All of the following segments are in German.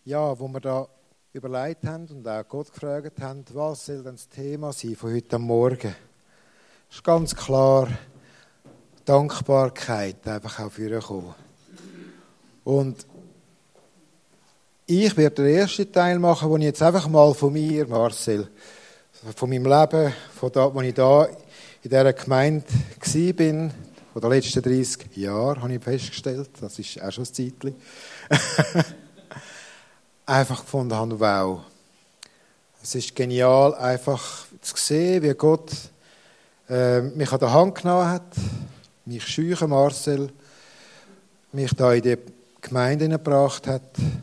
Ja, wo wir da überlegt haben und auch Gott gefragt haben, was soll denn das Thema sein von heute am Morgen? Es ist ganz klar Dankbarkeit einfach auch vorgekommen. Und ich werde den ersten Teil machen, wo ich jetzt einfach mal von mir, Marcel, von meinem Leben, von da, wo ich da in dieser Gemeinde war, von den letzten 30 Jahren, habe ich festgestellt, das ist auch schon ein Zeitchen, einfach gefunden habe, wow. Es ist genial, einfach zu sehen, wie Gott mich an der Hand genommen hat, mich scheuchen, Marcel, mich da in die Gemeinde gebracht hat.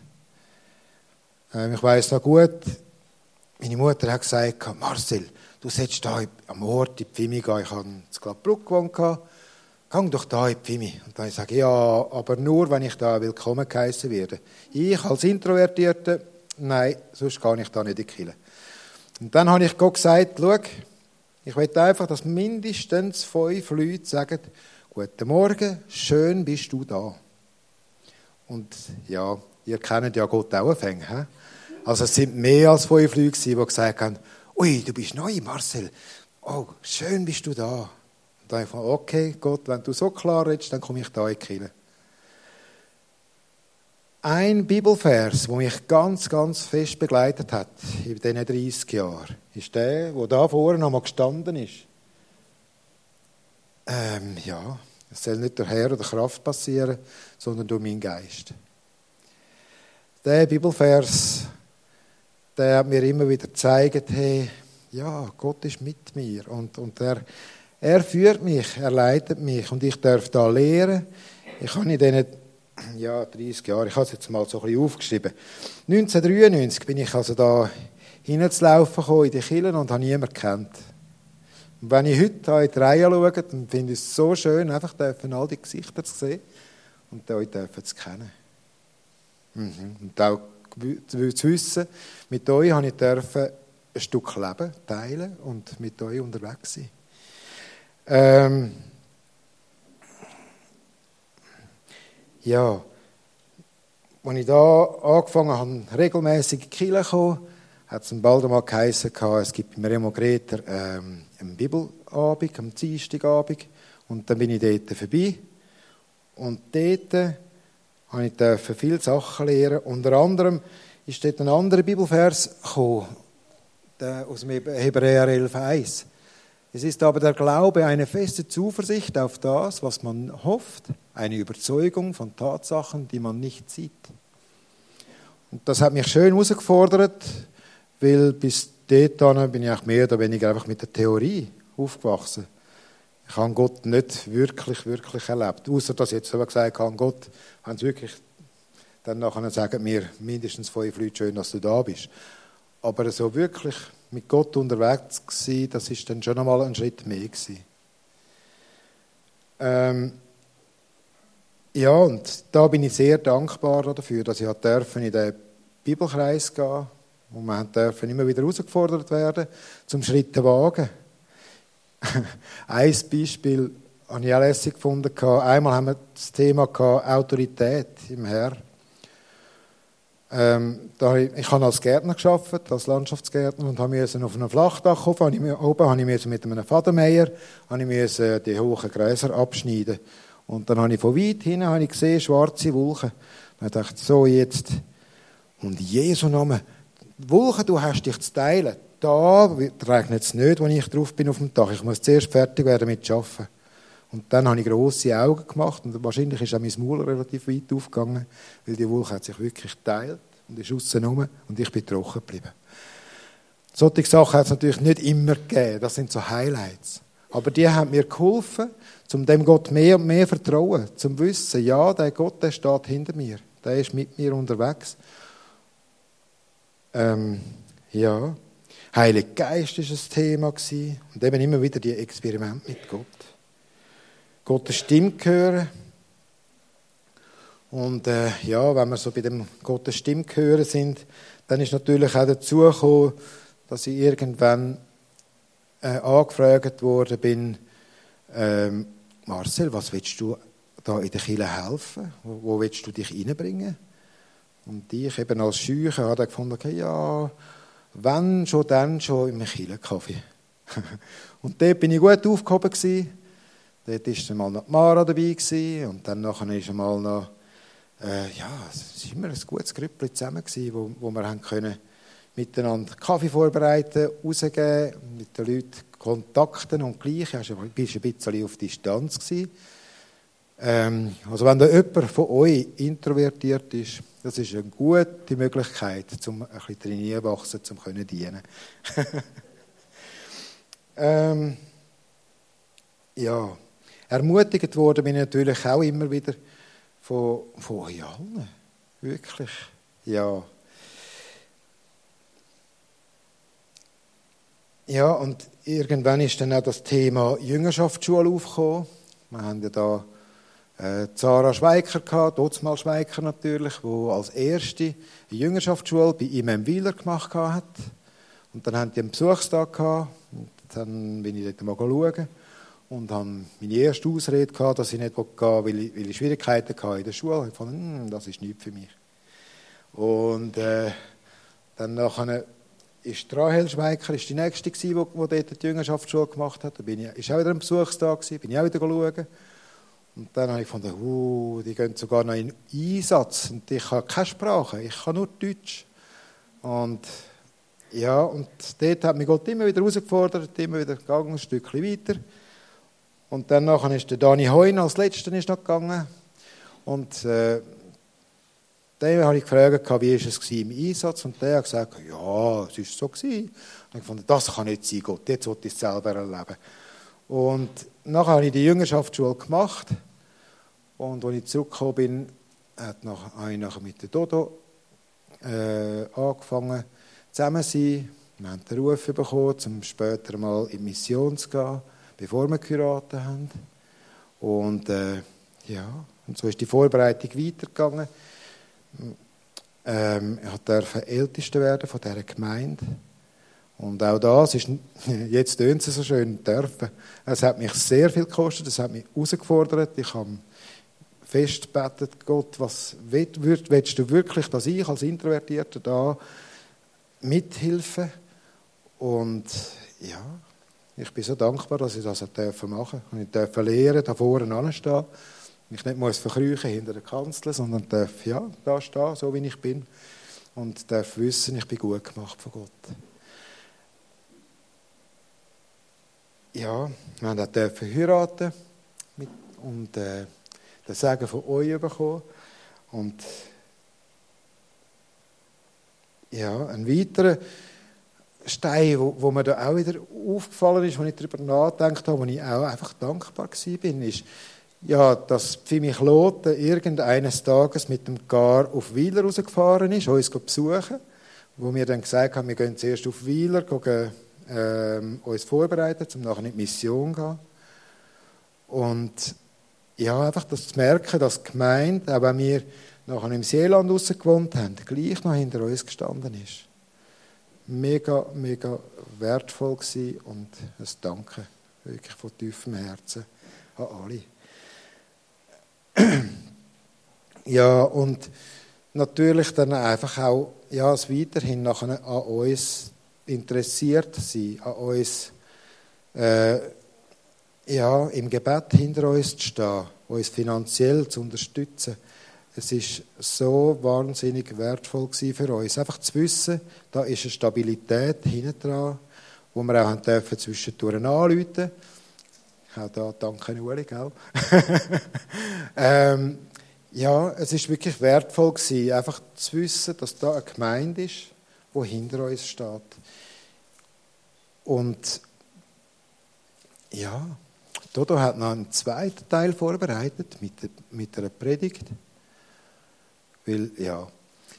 Ich weiss noch gut, meine Mutter hat gesagt, Marcel, du solltest da am Ort in die Pfimi gehen. Ich habe in Gladbruck gewohnt. Geh doch da in die Pfimi. Und dann sage ich, ja, aber nur, wenn ich da willkommen geheissen werde. Ich als Introvertierter, nein, sonst gehe ich da nicht in die Kirche. Und dann habe ich Gott gesagt, schau, ich will einfach, dass mindestens 5 Leute sagen, guten Morgen, schön bist du da. Und ja, ihr kennt ja Gott auch ein he? Also es sind mehr als 5 Leute, die gesagt haben, ui, du bist neu, Marcel. Oh, schön bist du da. Und dann habe ich gesagt, okay, Gott, wenn du so klar redest, dann komme ich da in die Kirche. Ein Bibelvers, der mich ganz, ganz fest begleitet hat in diesen 30 Jahren, ist der da vorne noch mal gestanden ist. Ja, es soll nicht durch Herr oder Kraft passieren, sondern durch meinen Geist. Der Bibelvers, der hat mir immer wieder gezeigt, hey, ja, Gott ist mit mir und er führt mich, er leitet mich und ich darf da lehren. Ich habe in diesen 30 Jahren, ich habe es jetzt mal so ein bisschen aufgeschrieben. 1993 bin ich also da hinzulaufen gekommen in die Kirche und habe niemanden gekannt. Und wenn ich heute in die Reihe schaue, dann finde ich es so schön, einfach all die Gesichter zu sehen und euch zu kennen. Und auch zu wissen, mit euch habe ich ein Stück Leben teilen und mit euch unterwegs sein. Ja, als ich da angefangen habe, regelmässig in die Kirche zu kommen, hat es bald einmal geheißen, es gibt beim Remo Greter einen Bibelabend, am Dienstagabend. Und dann bin ich dort vorbei. Und dort durfte ich viele Sachen lernen. Unter anderem ist dort ein anderer Bibelvers gekommen, aus dem Hebräer 11,1. Es ist aber der Glaube eine feste Zuversicht auf das, was man hofft, eine Überzeugung von Tatsachen, die man nicht sieht. Und das hat mich schön herausgefordert, weil bis dahin bin ich auch mehr oder weniger einfach mit der Theorie aufgewachsen. Ich habe Gott nicht wirklich erlebt. Außer dass ich jetzt aber gesagt habe, Gott, wenn es wirklich, dann nachher sagen mir mindestens 5 Leute, schön, dass du da bist. Aber so wirklich mit Gott unterwegs gewesen, das ist dann schon einmal ein Schritt mehr gewesen. Ja, und da bin ich sehr dankbar dafür, dass ich in den Bibelkreis gehen durfte. Und wir dürfen immer wieder herausgefordert werden, zum Schritte wagen. Ein Beispiel habe ich auch lässig gefunden. Einmal haben wir das Thema Autorität im Herrn. Ich habe als Gärtner gearbeitet, als Landschaftsgärtner, und musste auf einem Flachdach oben mit einem Fadenmäher die hohen Gräser abschneiden. Und dann habe ich von weit hinten gesehen, schwarze Wolken. Dann dachte ich, so jetzt, und in Jesu Namen, Wolken, du hast dich zu teilen. Da regnet es nicht, wenn ich drauf bin auf dem Dach. Ich muss zuerst fertig werden mit Arbeiten. Und dann habe ich grosse Augen gemacht und wahrscheinlich ist auch mein Maul relativ weit aufgegangen, weil die Wolke hat sich wirklich geteilt und ist aussen rum und ich bin trocken geblieben. Solche Sachen hat es natürlich nicht immer gegeben, das sind so Highlights. Aber die haben mir geholfen, um dem Gott mehr und mehr vertrauen, zum Wissen, ja, der Gott, der steht hinter mir, der ist mit mir unterwegs. Ja, Heiliger Geist war ein Thema und eben immer wieder die Experimente mit Gott. Gottes Stimme hören. Und ja, wenn wir so bei dem Gottes Stimme hören sind, dann ist natürlich auch dazu gekommen, dass ich irgendwann angefragt worden bin, Marcel, was willst du da in der Kirche helfen? Wo willst du dich reinbringen? Und ich eben als Scheuche habe dann gefunden, okay, ja, wenn schon, dann schon im Kirchenkaffee. Und dort bin ich gut aufgehoben gewesen. Dort war dann mal noch die Mara dabei gewesen. Und dann nachher ist einmal noch, es war immer ein gutes Grüppli zusammen gewesen, wo wir haben können miteinander Kaffee vorbereiten, rausgehen, mit den Leuten kontakten und gleich. Du warst ein bisschen auf Distanz gewesen. Also wenn da jemand von euch introvertiert ist, das ist eine gute Möglichkeit, um ein bisschen trainieren wachsen, um zu dienen. Ja, ermutigt wurde bin ich natürlich auch immer wieder von euch allen. Wirklich, ja. Ja, und irgendwann ist dann auch das Thema Jüngerschaftsschule aufgekommen. Wir haben ja da Zara Schweiker gehabt, Dotzmal Schweiker natürlich, die als erste eine Jüngerschaftsschule bei Imam Wieler gemacht hat. Und dann haben die einen Besuchstag gehabt. Und dann bin ich dort mal schauen und habe meine erste Ausrede gehabt, dass ich nicht gehen will, weil ich Schwierigkeiten hatte in der Schule. Ich fand, das ist nichts für mich. Und dann nachher ist Rahel Schweiker die nächste gewesen, die dort die Jüngerschaftsschule gemacht hat. Da ist auch wieder ein Besuchstag gewesen, bin ich auch wieder schauen. Und dann habe ich gefunden, die gehen sogar noch in Einsatz. Und ich habe keine Sprache, ich kann nur Deutsch. Und ja, und dort hat mich Gott immer wieder herausgefordert, immer wieder gegangen, ein Stückchen weiter. Und dann nachher ist der Dani Heun als Letzter noch gegangen. Und den habe ich gefragt, wie war es im Einsatz? Und der hat gesagt, ja, es war so. Und ich fand, das kann nicht sein, Gott, jetzt wollte ich es selber erleben. Und nachher habe ich die Jüngerschaftsschule gemacht. Und als ich zurückgekommen bin, habe ich nachher mit der Dodo angefangen, zusammen zu sein. Wir haben den Ruf bekommen, um später mal in die Mission zu gehen, bevor wir geheiratet haben. Und und so ist die Vorbereitung weitergegangen. Ich durfte Ältester werden von dieser Gemeinde. Und auch das ist, jetzt tönt es so schön, dürfen. Es hat mich sehr viel gekostet, es hat mich herausgefordert. Ich habe fest gebetet, Gott, was willst du wirklich, dass ich als Introvertierter da mithilfe? Und ja, ich bin so dankbar, dass ich das machen durfte. Und ich durfte lernen, da vorne anstehen. Ich nicht muss verkrüchen hinter der Kanzel, sondern darf da stehen, so wie ich bin. Und darf wissen, ich bin gut gemacht von Gott. Ja, wir haben auch heiraten und den Segen von euch bekommen. Und ja, ein weiterer Stein, wo mir da auch wieder aufgefallen ist, wo ich darüber nachgedacht habe, wo ich auch einfach dankbar war, ist, ja, dass Pfimi Kloten irgendeines Tages mit dem Gar auf Weiler rausgefahren ist, uns besuchen, wo wir dann gesagt haben, wir gehen zuerst auf Weiler, uns vorbereiten, um nachher in die Mission zu gehen. Und ja, einfach das zu merken, dass die Gemeinde, auch wenn wir nachher im Seeland raus gewohnt haben, gleich noch hinter uns gestanden ist. Mega, mega wertvoll gewesen und ein Danke, wirklich von tiefem Herzen an alle. Ja, und natürlich dann einfach auch es weiterhin nachher an uns interessiert sein, an uns im Gebet hinter uns zu stehen, uns finanziell zu unterstützen. Es ist so wahnsinnig wertvoll gewesen für uns, einfach zu wissen, da ist eine Stabilität hinten dran, wo wir auch dürfen zwischendurch anrufen. Auch da danke Ueli, gell? Es ist wirklich wertvoll gewesen, einfach zu wissen, dass da eine Gemeinde ist, die hinter uns steht. Und ja, Dodo hat noch einen zweiten Teil vorbereitet mit einer Predigt. Weil, ja.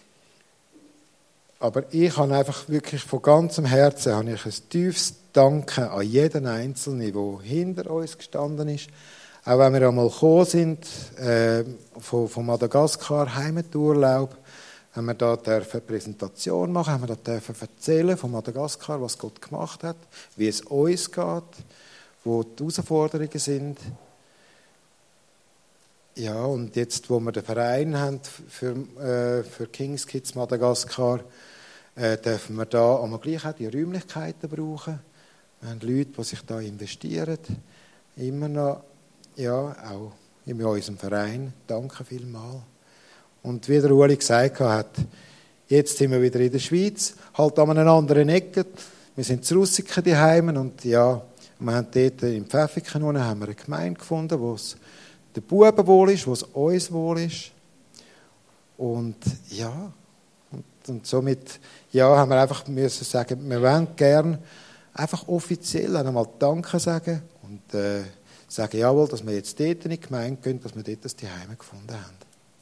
Aber ich habe einfach wirklich von ganzem Herzen ein tiefes Danken an jeden Einzelnen, der hinter uns gestanden ist. Auch wenn wir einmal gekommen sind, von Madagaskar, Heimaturlaub, haben wir da eine Präsentation machen, haben wir da erzählen von Madagaskar, was Gott gemacht hat, wie es uns geht, wo die Herausforderungen sind. Ja, und jetzt, wo wir den Verein haben für King's Kids Madagaskar, dürfen wir da aber gleich auch die Räumlichkeiten brauchen. Wir haben Leute, die sich da investieren. Immer noch, ja, auch in unserem Verein. Danke vielmals. Und wie der Ueli gesagt hat, jetzt sind wir wieder in der Schweiz, halt an einer anderen Ecke. Wir sind zu Russiken daheim und ja, wir haben dort in Pfäffiken haben wir eine Gemeinde gefunden, wo es den Buben wohl ist, wo es uns wohl ist. Und ja, und somit ja, haben wir einfach müssen sagen, wir wollen gerne einfach offiziell einmal Danke sagen und sagen, jawohl, dass wir jetzt dort in die Gemeinde gehen, dass wir dort das Zuhause gefunden haben.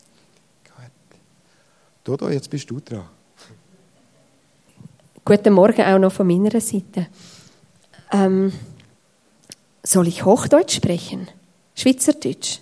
Gut. Dodo, jetzt bist du dran. Guten Morgen auch noch von meiner Seite. Soll ich Hochdeutsch sprechen? Schweizerdeutsch?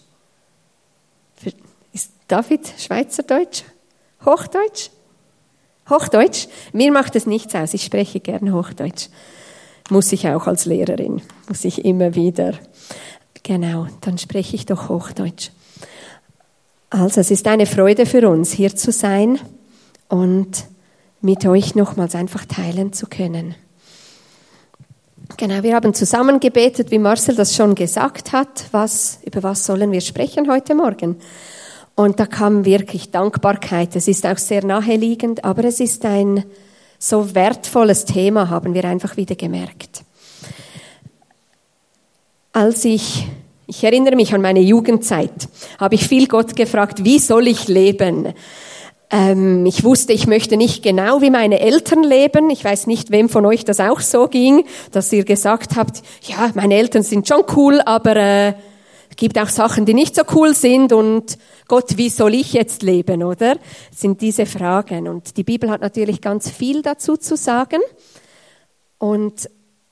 Ist David Schweizerdeutsch? Hochdeutsch? Hochdeutsch? Mir macht es nichts aus, ich spreche gerne Hochdeutsch. Muss ich auch als Lehrerin, muss ich immer wieder. Genau, dann spreche ich doch Hochdeutsch. Also, es ist eine Freude für uns, hier zu sein und mit euch nochmals einfach teilen zu können. Genau, wir haben zusammen gebetet, wie Marcel das schon gesagt hat. Über was sollen wir sprechen heute Morgen? Und da kam wirklich Dankbarkeit. Es ist auch sehr naheliegend, aber es ist ein so wertvolles Thema, haben wir einfach wieder gemerkt. Ich erinnere mich an meine Jugendzeit, habe ich viel Gott gefragt, wie soll ich leben? Ich wusste, ich möchte nicht genau wie meine Eltern leben. Ich weiß nicht, wem von euch das auch so ging, dass ihr gesagt habt, ja, meine Eltern sind schon cool, aber es gibt auch Sachen, die nicht so cool sind und Gott, wie soll ich jetzt leben, oder? Das sind diese Fragen. Und die Bibel hat natürlich ganz viel dazu zu sagen. Und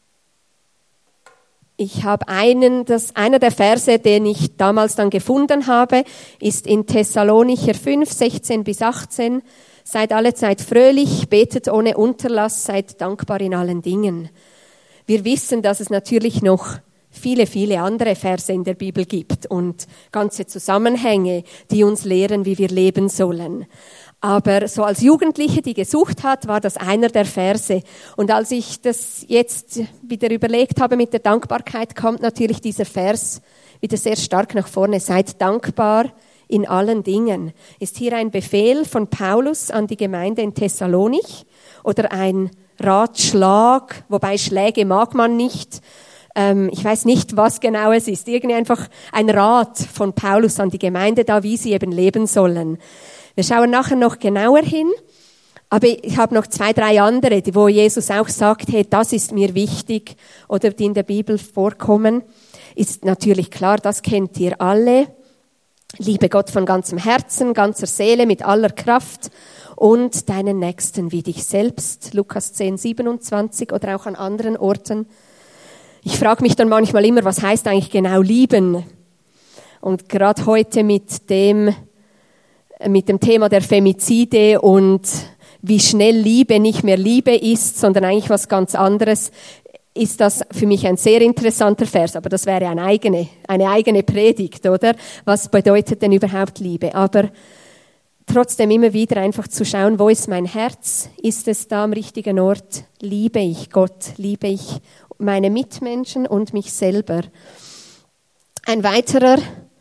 ich habe einer der Verse, den ich damals dann gefunden habe, ist in Thessalonicher 5, 16 bis 18. Seid allezeit fröhlich, betet ohne Unterlass, seid dankbar in allen Dingen. Wir wissen, dass es natürlich noch viele, viele andere Verse in der Bibel gibt und ganze Zusammenhänge, die uns lehren, wie wir leben sollen. Aber so als Jugendliche, die gesucht hat, war das einer der Verse. Und als ich das jetzt wieder überlegt habe mit der Dankbarkeit, kommt natürlich dieser Vers wieder sehr stark nach vorne. Seid dankbar in allen Dingen. Ist hier ein Befehl von Paulus an die Gemeinde in Thessalonich oder ein Ratschlag, wobei Schläge mag man nicht. Ich weiß nicht, was genau es ist. Irgendwie einfach ein Rat von Paulus an die Gemeinde da, wie sie eben leben sollen. Wir schauen nachher noch genauer hin, aber ich habe noch 2, 3 andere, wo Jesus auch sagt, hey, das ist mir wichtig, oder die in der Bibel vorkommen. Ist natürlich klar, das kennt ihr alle. Liebe Gott von ganzem Herzen, ganzer Seele, mit aller Kraft und deinen Nächsten wie dich selbst. Lukas 10, 27 oder auch an anderen Orten. Ich frage mich dann manchmal immer, was heißt eigentlich genau lieben? Und gerade heute mit dem Thema der Femizide und wie schnell Liebe nicht mehr Liebe ist, sondern eigentlich was ganz anderes, ist das für mich ein sehr interessanter Vers. Aber das wäre eine eigene Predigt, oder? Was bedeutet denn überhaupt Liebe? Aber trotzdem immer wieder einfach zu schauen, wo ist mein Herz? Ist es da am richtigen Ort? Liebe ich Gott? Liebe ich meine Mitmenschen und mich selber? Ein weiterer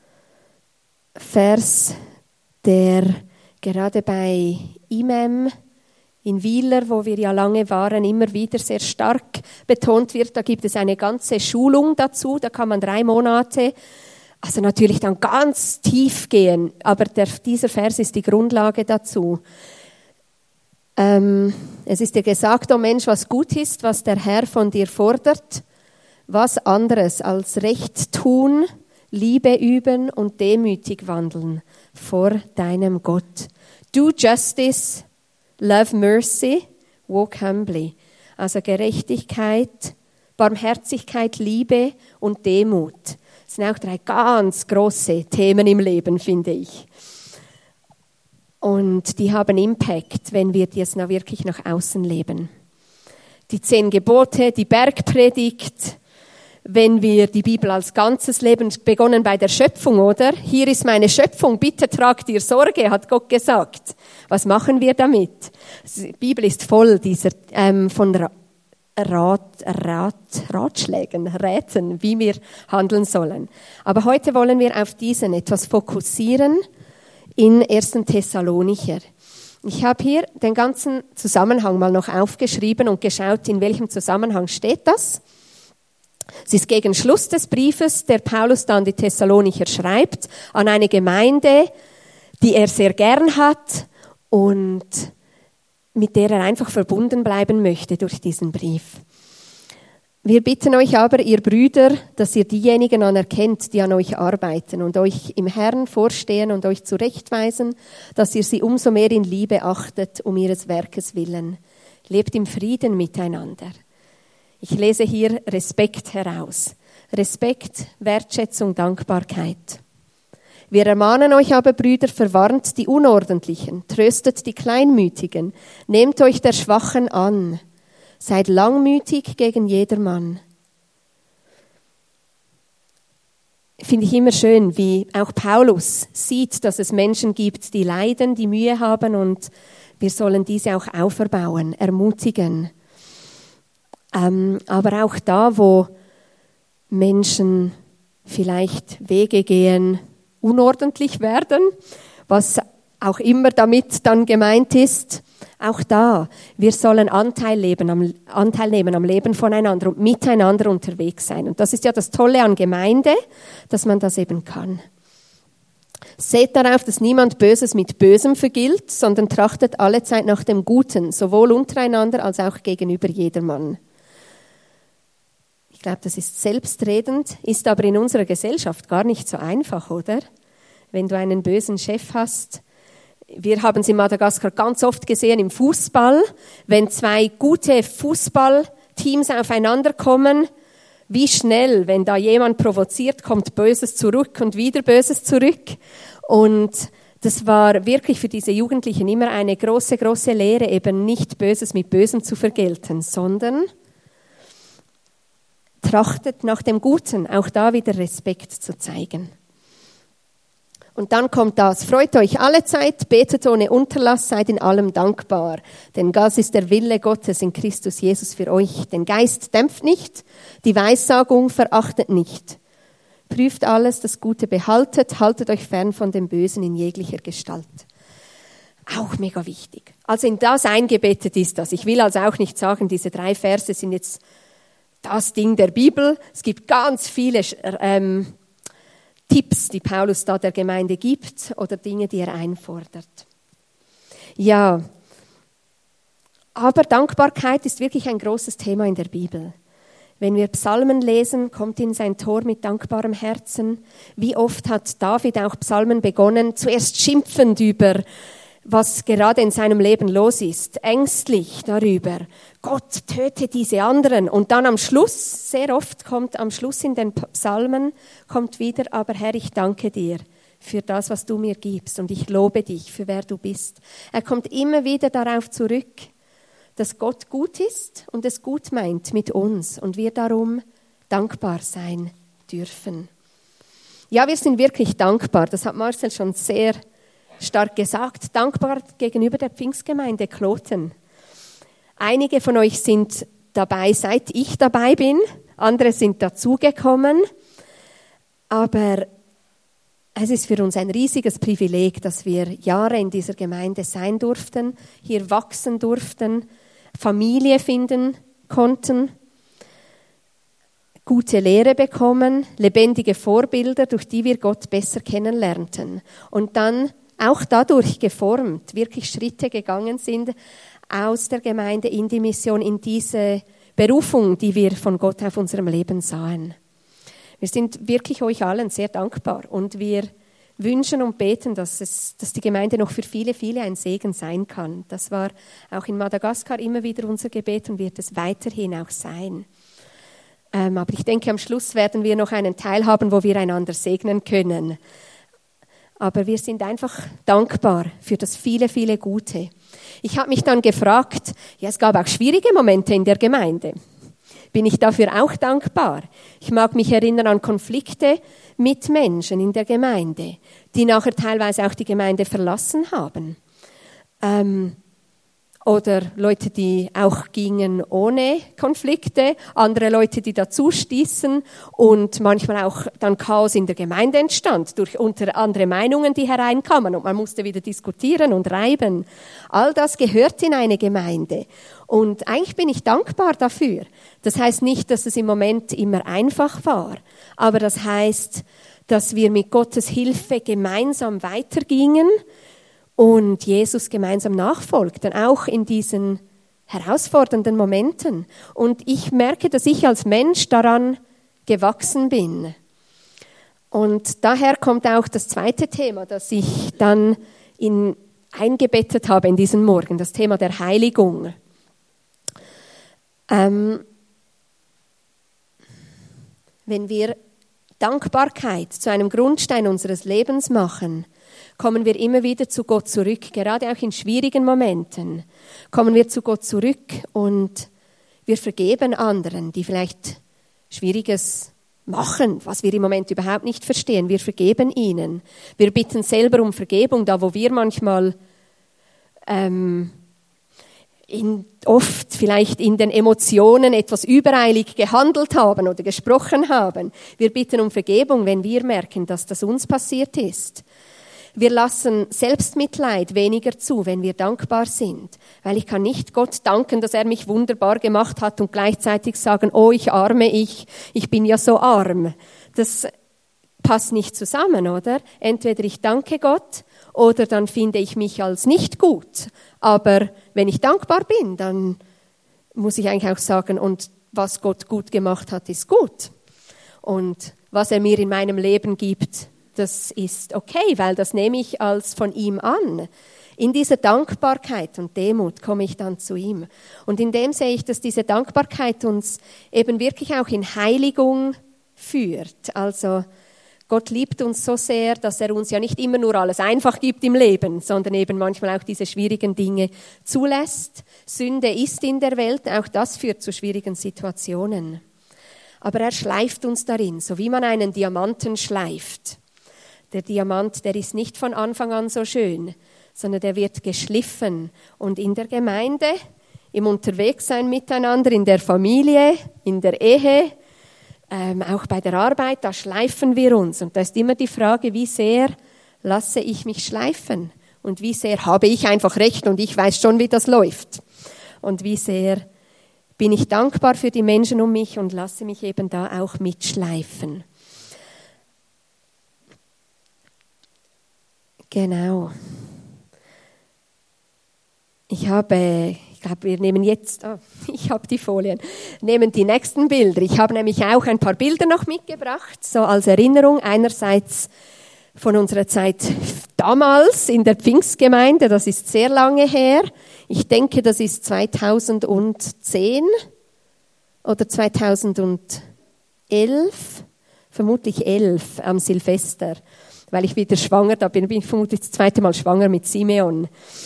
Vers, der gerade bei IMEM in Wieler, wo wir ja lange waren, immer wieder sehr stark betont wird. Da gibt es eine ganze Schulung dazu, da kann man 3 Monate, also natürlich dann ganz tief gehen, aber dieser Vers ist die Grundlage dazu. Es ist dir gesagt, o Mensch, was gut ist, was der Herr von dir fordert, was anderes als Recht tun, Liebe üben und demütig wandeln vor deinem Gott. Do justice, love mercy, walk humbly. Also Gerechtigkeit, Barmherzigkeit, Liebe und Demut. Das sind auch 3 ganz große Themen im Leben, finde ich. Und die haben Impact, wenn wir das wirklich nach außen leben. Die 10 Gebote, die Bergpredigt, wenn wir die Bibel als ganzes leben, begonnen bei der Schöpfung, oder? Hier ist meine Schöpfung, bitte tragt ihr Sorge, hat Gott gesagt. Was machen wir damit? Die Bibel ist voll dieser von Räten, wie wir handeln sollen. Aber heute wollen wir auf diesen etwas fokussieren in 1. Thessalonicher. Ich habe hier den ganzen Zusammenhang mal noch aufgeschrieben und geschaut, in welchem Zusammenhang steht das. Es ist gegen Schluss des Briefes, der Paulus dann die Thessalonicher schreibt, an eine Gemeinde, die er sehr gern hat und mit der er einfach verbunden bleiben möchte durch diesen Brief. Wir bitten euch aber, ihr Brüder, dass ihr diejenigen anerkennt, die an euch arbeiten und euch im Herrn vorstehen und euch zurechtweisen, dass ihr sie umso mehr in Liebe achtet, um ihres Werkes willen. Lebt im Frieden miteinander. Ich lese hier Respekt heraus. Respekt, Wertschätzung, Dankbarkeit. Wir ermahnen euch aber, Brüder, verwarnt die Unordentlichen, tröstet die Kleinmütigen, nehmt euch der Schwachen an, seid langmütig gegen jedermann. Finde ich immer schön, wie auch Paulus sieht, dass es Menschen gibt, die leiden, die Mühe haben und wir sollen diese auch auferbauen, ermutigen. Aber auch da, wo Menschen vielleicht Wege gehen, unordentlich werden, was auch immer damit dann gemeint ist, auch da, wir sollen Anteil nehmen am Leben voneinander und miteinander unterwegs sein. Und das ist ja das Tolle an Gemeinde, dass man das eben kann. Seht darauf, dass niemand Böses mit Bösem vergilt, sondern trachtet allezeit nach dem Guten, sowohl untereinander als auch gegenüber jedermann. Ich glaube, das ist selbstredend, ist aber in unserer Gesellschaft gar nicht so einfach, oder? Wenn du einen bösen Chef hast. Wir haben es in Madagaskar ganz oft gesehen im Fußball, wenn zwei gute Fußballteams aufeinander kommen, wie schnell, wenn da jemand provoziert, kommt Böses zurück und wieder Böses zurück. Und das war wirklich für diese Jugendlichen immer eine große, große Lehre, eben nicht Böses mit Bösem zu vergelten, sondern trachtet nach dem Guten, auch da wieder Respekt zu zeigen. Und dann kommt das, freut euch allezeit, betet ohne Unterlass, seid in allem dankbar. Denn das ist der Wille Gottes in Christus Jesus für euch. Den Geist dämpft nicht, die Weissagung verachtet nicht. Prüft alles, das Gute behaltet, haltet euch fern von dem Bösen in jeglicher Gestalt. Auch mega wichtig. Also in das eingebettet ist das. Ich will also auch nicht sagen, diese 3 Verse sind jetzt das Ding der Bibel. Es gibt ganz viele Tipps, die Paulus da der Gemeinde gibt oder Dinge, die er einfordert. Ja, aber Dankbarkeit ist wirklich ein großes Thema in der Bibel. Wenn wir Psalmen lesen, kommt in sein Tor mit dankbarem Herzen. Wie oft hat David auch Psalmen begonnen, zuerst schimpfend über was gerade in seinem Leben los ist, ängstlich darüber, Gott töte diese anderen. Und dann am Schluss, sehr oft kommt am Schluss in den Psalmen, kommt wieder, aber Herr, ich danke dir für das, was du mir gibst und ich lobe dich für wer du bist. Er kommt immer wieder darauf zurück, dass Gott gut ist und es gut meint mit uns und wir darum dankbar sein dürfen. Ja, wir sind wirklich dankbar, das hat Marcel schon sehr stark gesagt, dankbar gegenüber der Pfingstgemeinde Kloten. Einige von euch sind dabei, seit ich dabei bin, andere sind dazugekommen, aber es ist für uns ein riesiges Privileg, dass wir Jahre in dieser Gemeinde sein durften, hier wachsen durften, Familie finden konnten, gute Lehre bekommen, lebendige Vorbilder, durch die wir Gott besser kennenlernten und dann auch dadurch geformt, wirklich Schritte gegangen sind aus der Gemeinde in die Mission, in diese Berufung, die wir von Gott auf unserem Leben sahen. Wir sind wirklich euch allen sehr dankbar und wir wünschen und beten, dass die Gemeinde noch für viele, viele ein Segen sein kann. Das war auch in Madagaskar immer wieder unser Gebet und wird es weiterhin auch sein. Aber ich denke, am Schluss werden wir noch einen Teil haben, wo wir einander segnen können. Aber wir sind einfach dankbar für das viele, viele Gute. Ich habe mich dann gefragt, ja, es gab auch schwierige Momente in der Gemeinde. bin ich dafür auch dankbar. Ich mag mich erinnern an Konflikte mit Menschen in der Gemeinde, die nachher teilweise auch die Gemeinde verlassen haben. Oder Leute, die auch gingen ohne Konflikte, andere Leute, die dazu stießen und manchmal auch dann Chaos in der Gemeinde entstand, durch unter andere Meinungen, die hereinkamen und man musste wieder diskutieren und reiben. All das gehört in eine Gemeinde und eigentlich bin ich dankbar dafür. Das heißt nicht, dass es im Moment immer einfach war, aber das heißt, dass wir mit Gottes Hilfe gemeinsam weitergingen und Jesus gemeinsam nachfolgten, auch in diesen herausfordernden Momenten. Und ich merke, dass ich als Mensch daran gewachsen bin. Und daher kommt auch das zweite Thema, das ich dann eingebettet habe in diesen Morgen, das Thema der Heiligung. Wenn wir Dankbarkeit zu einem Grundstein unseres Lebens machen, kommen wir immer wieder zu Gott zurück, gerade auch in schwierigen Momenten. Kommen wir zu Gott zurück und wir vergeben anderen, die vielleicht Schwieriges machen, was wir im Moment überhaupt nicht verstehen. Wir vergeben ihnen. Wir bitten selber um Vergebung, da wo wir manchmal oft vielleicht in den Emotionen etwas übereilig gehandelt haben oder gesprochen haben. Wir bitten um Vergebung, wenn wir merken, dass das uns passiert ist. Wir lassen Selbstmitleid weniger zu, wenn wir dankbar sind. Weil ich kann nicht Gott danken, dass er mich wunderbar gemacht hat und gleichzeitig sagen, oh, ich bin ja so arm. Das passt nicht zusammen, oder? Entweder ich danke Gott oder dann finde ich mich als nicht gut. Aber wenn ich dankbar bin, dann muss ich eigentlich auch sagen, und was Gott gut gemacht hat, ist gut. Und was er mir in meinem Leben gibt, das ist okay, weil das nehme ich als von ihm an. In dieser Dankbarkeit und Demut komme ich dann zu ihm. Und in dem sehe ich, dass diese Dankbarkeit uns eben wirklich auch in Heiligung führt. Also Gott liebt uns so sehr, dass er uns ja nicht immer nur alles einfach gibt im Leben, sondern eben manchmal auch diese schwierigen Dinge zulässt. Sünde ist in der Welt, auch das führt zu schwierigen Situationen. Aber er schleift uns darin, so wie man einen Diamanten schleift. Der Diamant, der ist nicht von Anfang an so schön, sondern der wird geschliffen. Und in der Gemeinde, im Unterwegssein miteinander, in der Familie, in der Ehe, auch bei der Arbeit, da schleifen wir uns. Und da ist immer die Frage, wie sehr lasse ich mich schleifen? Und wie sehr habe ich einfach recht und ich weiß schon, wie das läuft? Und wie sehr bin ich dankbar für die Menschen um mich und lasse mich eben da auch mitschleifen? Genau. Ich glaube, wir nehmen jetzt, ich habe die Folien, nehmen die nächsten Bilder. Ich habe nämlich auch ein paar Bilder noch mitgebracht, so als Erinnerung. Einerseits von unserer Zeit damals in der Pfingstgemeinde, das ist sehr lange her. Ich denke, das ist 2010 oder 2011, vermutlich 11 am Silvester. Weil ich wieder schwanger, da bin ich vermutlich das zweite Mal schwanger mit Simeon.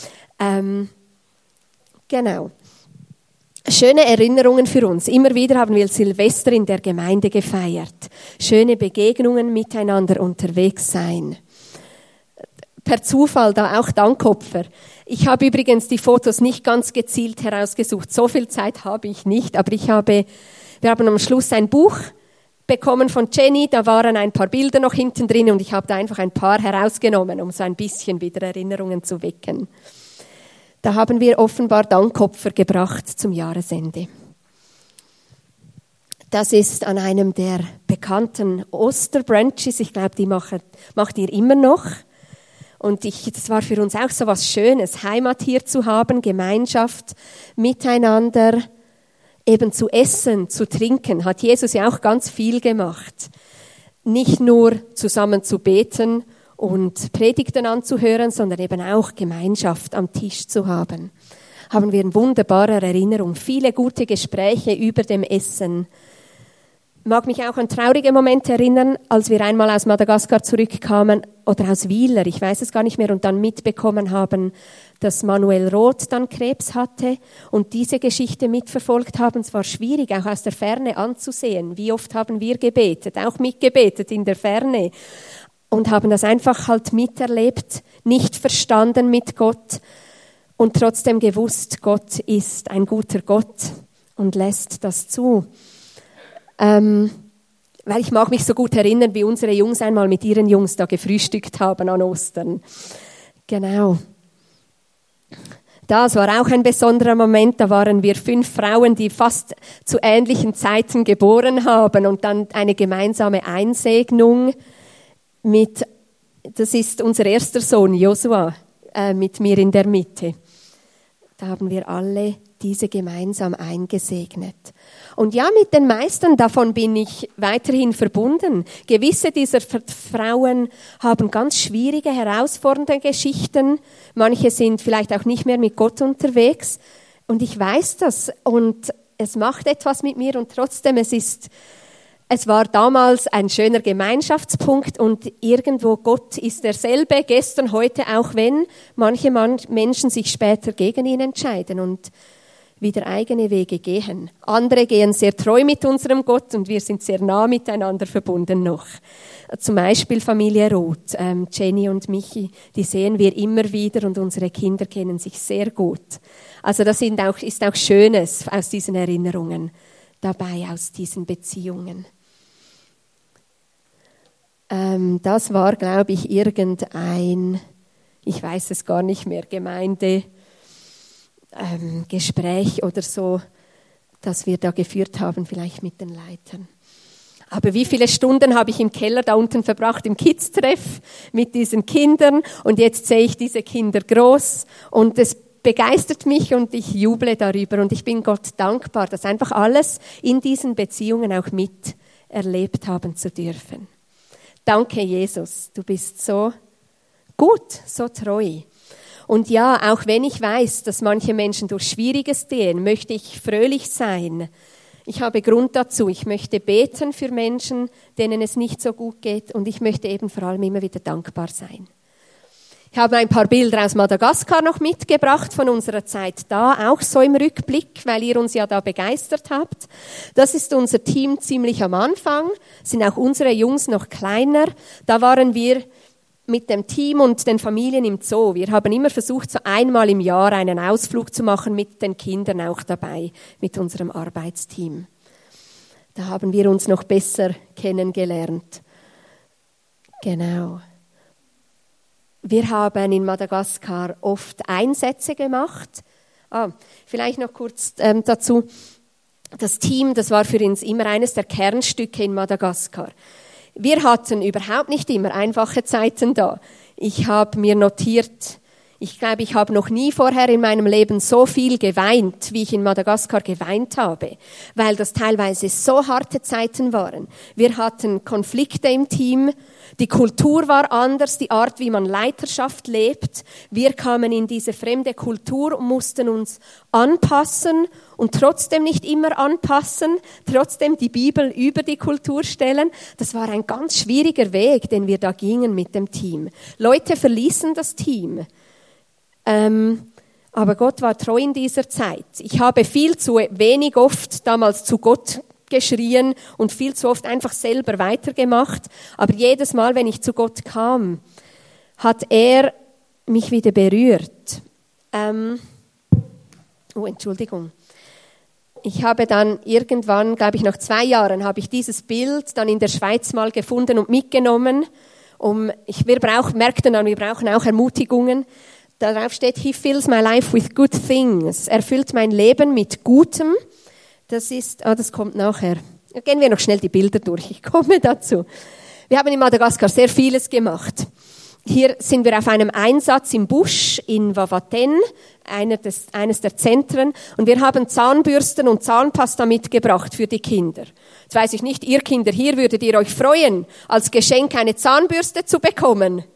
Genau. Schöne Erinnerungen für uns. Immer wieder haben wir Silvester in der Gemeinde gefeiert. Schöne Begegnungen miteinander unterwegs sein. Per Zufall da auch Dankopfer. Ich habe übrigens die Fotos nicht ganz gezielt herausgesucht. So viel Zeit habe ich nicht, aber wir haben am Schluss ein Buch bekommen von Jenny, da waren ein paar Bilder noch hinten drin und ich habe da einfach ein paar herausgenommen, um so ein bisschen wieder Erinnerungen zu wecken. Da haben wir offenbar Dankopfer gebracht zum Jahresende. Das ist an einem der bekannten Osterbranches, ich glaube, die macht ihr immer noch. Und das war für uns auch so was Schönes, Heimat hier zu haben, Gemeinschaft, miteinander, eben zu essen, zu trinken, hat Jesus ja auch ganz viel gemacht. Nicht nur zusammen zu beten und Predigten anzuhören, sondern eben auch Gemeinschaft am Tisch zu haben. Haben wir in wunderbarer Erinnerung, viele gute Gespräche über dem Essen. Mag mich auch an traurige Momente erinnern, als wir einmal aus Madagaskar zurückkamen oder aus Wieler, ich weiß es gar nicht mehr, und dann mitbekommen haben, dass Manuel Roth dann Krebs hatte und diese Geschichte mitverfolgt haben. Es war schwierig, auch aus der Ferne anzusehen. Wie oft haben wir gebetet, auch mitgebetet in der Ferne und haben das einfach halt miterlebt, nicht verstanden mit Gott und trotzdem gewusst, Gott ist ein guter Gott und lässt das zu. Weil ich mag mich so gut erinnern, wie unsere Jungs einmal mit ihren Jungs da gefrühstückt haben an Ostern. Genau. Das war auch ein besonderer Moment. Da waren wir 5 Frauen, die fast zu ähnlichen Zeiten geboren haben und dann eine gemeinsame Einsegnung mit, das ist unser erster Sohn, Josua, mit mir in der Mitte. Da haben wir alle diese gemeinsam eingesegnet. Und ja, mit den meisten davon bin ich weiterhin verbunden. Gewisse dieser Frauen haben ganz schwierige, herausfordernde Geschichten. Manche sind vielleicht auch nicht mehr mit Gott unterwegs. Und ich weiß das. Und es macht etwas mit mir. Und trotzdem, es war damals ein schöner Gemeinschaftspunkt. Und irgendwo, Gott ist derselbe, gestern, heute, auch wenn manche Menschen sich später gegen ihn entscheiden und wieder eigene Wege gehen. Andere gehen sehr treu mit unserem Gott und wir sind sehr nah miteinander verbunden noch. Zum Beispiel Familie Roth, Jenny und Michi, die sehen wir immer wieder und unsere Kinder kennen sich sehr gut. Also das ist auch Schönes aus diesen Erinnerungen dabei, aus diesen Beziehungen. Das war, glaube ich, irgendein, ich weiß es gar nicht mehr, Gespräch oder so, das wir da geführt haben, vielleicht mit den Leitern. Aber wie viele Stunden habe ich im Keller da unten verbracht, im Kids-Treff mit diesen Kindern und jetzt sehe ich diese Kinder groß und es begeistert mich und ich juble darüber und ich bin Gott dankbar, das einfach alles in diesen Beziehungen auch miterlebt haben zu dürfen. Danke, Jesus, du bist so gut, so treu. Und ja, auch wenn ich weiß, dass manche Menschen durch Schwieriges gehen, möchte ich fröhlich sein. Ich habe Grund dazu. Ich möchte beten für Menschen, denen es nicht so gut geht. Und ich möchte eben vor allem immer wieder dankbar sein. Ich habe ein paar Bilder aus Madagaskar noch mitgebracht von unserer Zeit da, auch so im Rückblick, weil ihr uns ja da begeistert habt. Das ist unser Team ziemlich am Anfang, sind auch unsere Jungs noch kleiner. Da waren wir mit dem Team und den Familien im Zoo. Wir haben immer versucht, so einmal im Jahr einen Ausflug zu machen mit den Kindern auch dabei, mit unserem Arbeitsteam. Da haben wir uns noch besser kennengelernt. Genau. Wir haben in Madagaskar oft Einsätze gemacht. Vielleicht noch kurz dazu. Das Team, das war für uns immer eines der Kernstücke in Madagaskar. Wir hatten überhaupt nicht immer einfache Zeiten da. Ich habe mir notiert, ich glaube, ich habe noch nie vorher in meinem Leben so viel geweint, wie ich in Madagaskar geweint habe, weil das teilweise so harte Zeiten waren. Wir hatten Konflikte im Team, die Kultur war anders, die Art, wie man Leiterschaft lebt. Wir kamen in diese fremde Kultur und mussten uns anpassen und trotzdem nicht immer anpassen, trotzdem die Bibel über die Kultur stellen. Das war ein ganz schwieriger Weg, den wir da gingen mit dem Team. Leute verließen das Team. Aber Gott war treu in dieser Zeit. Ich habe viel zu wenig oft damals zu Gott geschrien und viel zu oft einfach selber weitergemacht. Aber jedes Mal, wenn ich zu Gott kam, hat er mich wieder berührt. Entschuldigung. Ich habe dann irgendwann, glaube ich, nach 2 Jahren, habe ich dieses Bild dann in der Schweiz mal gefunden und mitgenommen. Wir brauchen auch Ermutigungen. Darauf steht, He fills my life with good things. Er füllt mein Leben mit Gutem. Das kommt nachher. Gehen wir noch schnell die Bilder durch. Ich komme dazu. Wir haben in Madagaskar sehr vieles gemacht. Hier sind wir auf einem Einsatz im Busch in Wavaten, eines der Zentren. Und wir haben Zahnbürsten und Zahnpasta mitgebracht für die Kinder. Jetzt weiß ich nicht, ihr Kinder hier, würdet ihr euch freuen, als Geschenk eine Zahnbürste zu bekommen?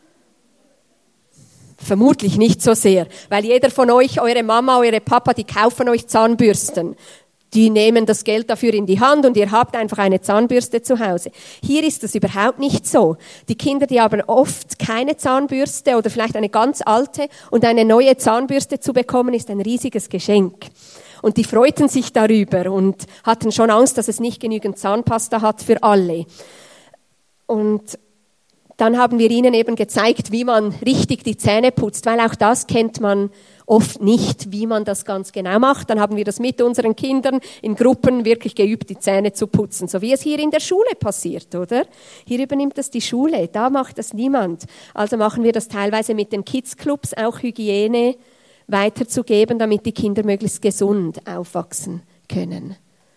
Vermutlich nicht so sehr, weil jeder von euch, eure Mama, eure Papa, die kaufen euch Zahnbürsten. die nehmen das Geld dafür in die Hand und ihr habt einfach eine Zahnbürste zu Hause. Hier ist das überhaupt nicht so. Die Kinder, die haben oft keine Zahnbürste oder vielleicht eine ganz alte und eine neue Zahnbürste zu bekommen, ist ein riesiges Geschenk. Und die freuten sich darüber und hatten schon Angst, dass es nicht genügend Zahnpasta hat für alle. Und dann haben wir ihnen eben gezeigt, wie man richtig die Zähne putzt, weil auch das kennt man oft nicht, wie man das ganz genau macht. Dann haben wir das mit unseren Kindern in Gruppen wirklich geübt, die Zähne zu putzen, so wie es hier in der Schule passiert, oder? Hier übernimmt das die Schule, da macht das niemand. Also machen wir das teilweise mit den Kids-Clubs, auch Hygiene weiterzugeben, damit die Kinder möglichst gesund aufwachsen können.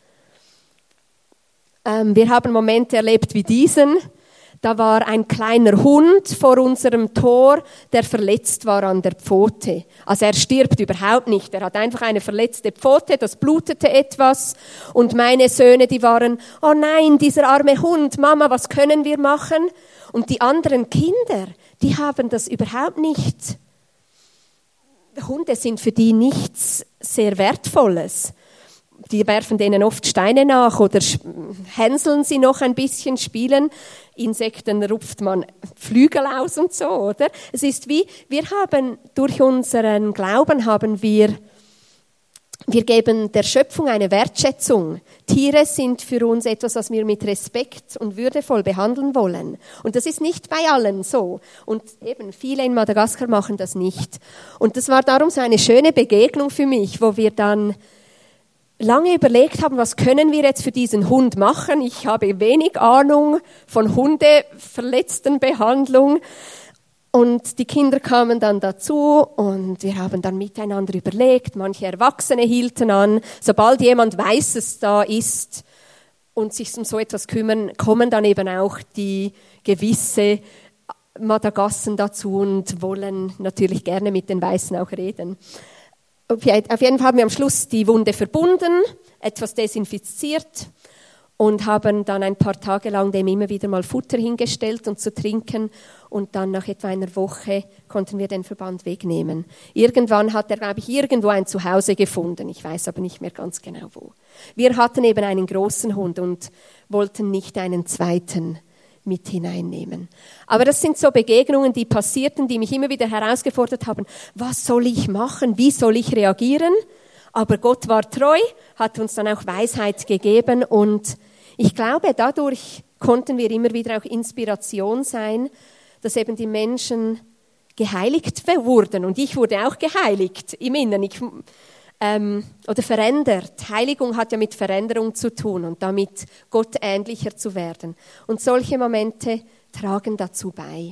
Wir haben Momente erlebt wie diesen. Da war ein kleiner Hund vor unserem Tor, der verletzt war an der Pfote. Also er stirbt überhaupt nicht. Er hat einfach eine verletzte Pfote, das blutete etwas. Und meine Söhne, die waren, oh nein, dieser arme Hund, Mama, was können wir machen? Und die anderen Kinder, die haben das überhaupt nicht. Hunde sind für die nichts sehr Wertvolles. Die werfen denen oft Steine nach oder hänseln sie noch ein bisschen, spielen. Insekten rupft man Flügel aus und so, oder? Es ist wie, wir haben durch unseren Glauben wir geben der Schöpfung eine Wertschätzung. Tiere sind für uns etwas, was wir mit Respekt und würdevoll behandeln wollen. Und das ist nicht bei allen so. Und eben viele in Madagaskar machen das nicht. Und das war darum so eine schöne Begegnung für mich, wo wir dann lange überlegt haben, was können wir jetzt für diesen Hund machen. Ich habe wenig Ahnung von Hundeverletztenbehandlung. Und die Kinder kamen dann dazu und wir haben dann miteinander überlegt. Manche Erwachsene hielten an. Sobald jemand weiß, es da ist und sich um so etwas kümmern, kommen dann eben auch die gewisse Madagassen dazu und wollen natürlich gerne mit den Weißen auch reden. Auf jeden Fall haben wir am Schluss die Wunde verbunden, etwas desinfiziert und haben dann ein paar Tage lang dem immer wieder mal Futter hingestellt und zu trinken. Und dann nach etwa einer Woche konnten wir den Verband wegnehmen. Irgendwann hat er, glaube ich, irgendwo ein Zuhause gefunden. Ich weiß aber nicht mehr ganz genau wo. Wir hatten eben einen großen Hund und wollten nicht einen zweiten mit hineinnehmen. Aber das sind so Begegnungen, die passierten, die mich immer wieder herausgefordert haben. Was soll ich machen? Wie soll ich reagieren? Aber Gott war treu, hat uns dann auch Weisheit gegeben und ich glaube, dadurch konnten wir immer wieder auch Inspiration sein, dass eben die Menschen geheiligt wurden. Und ich wurde auch geheiligt im Inneren. Oder verändert. Heiligung hat ja mit Veränderung zu tun und damit Gott ähnlicher zu werden. Und solche Momente tragen dazu bei.